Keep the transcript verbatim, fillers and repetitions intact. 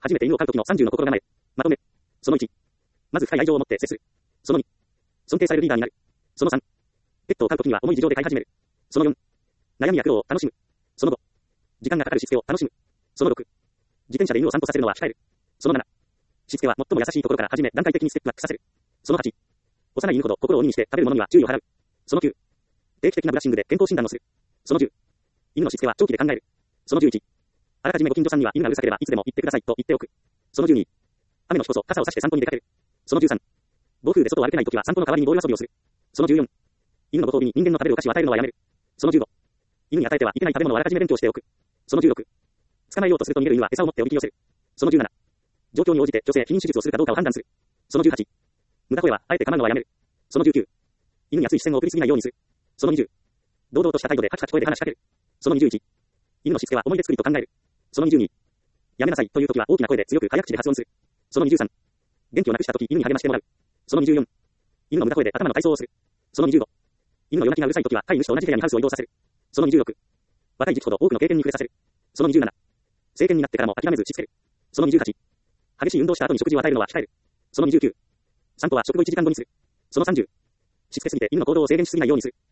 初めて犬を飼うときのさんじゅうの心構え。まとめ。そのいち。まず深い愛情を持って接する。そのに。尊敬されるリーダーになる。そのさん。ペットを飼うときには重い事情で飼い始める。そのよん。悩みや苦労を楽しむ。そのご。時間がかかるしつけを楽しむ。そのろく。自転車で犬を散歩させるのは控える。そのなな。しつけは最も優しいところから始め段階的にステップアップさせる。そのはち。幼い犬ほど心を鬼にして食べるものには注意を払う。そのきゅう。定期的なブラッシングで健康診断をする。そのじゅう。犬のしつけは長期で考える。そのじゅういち。あらかじめご近所さんには犬がうるさければいつでも言ってくださいと言っておく。そのじゅうに。雨の日こそ傘を差して散歩に出かける。そのじゅうさん。暴風で外を歩けないときは散歩の代わりにボール遊びをする。そのじゅうよん。犬のご褒美に人間の食べるお菓子を与えるのはやめる。そのじゅうご。犬に与えてはいけない食べ物をあらかじめ勉強しておく。そのじゅうろく。捕まえようとすると逃げる犬は餌を持っておびき寄せる。そのじゅうなな。状況に応じて女性避妊手術をするかどうかを判断する。そのじゅうはち。無駄声はあえて構うのはやめる。そのじゅうきゅう。犬に熱い視線を送りすぎないようにする。そのにじゅう。堂々とした態度でカチカチ声で話しかける。そのにじゅういち。犬のしつけは思い出作りと考える。そのにじゅうに。やめなさいというときは大きな声で強く早口で発音する。そのにじゅうさん。元気をなくしたとき犬に励ましてもらう。そのにじゅうよん。犬の無駄声で頭の体操をする。そのにじゅうご。犬の夜泣きがうるさいときは飼い主と同じ部屋にハウスを移動させる。そのにじゅうろく。若い時期ほど多くの経験に触れさせる。そのにじゅうなな。成犬になってからも諦めずしつける。そのにじゅうはち。激しい運動した後に食事を与えるのは控える。そのにじゅうきゅう。散歩は食後いちじかんごにする。そのさんじゅう。しつけすぎて犬の行動を制限しすぎないようにする。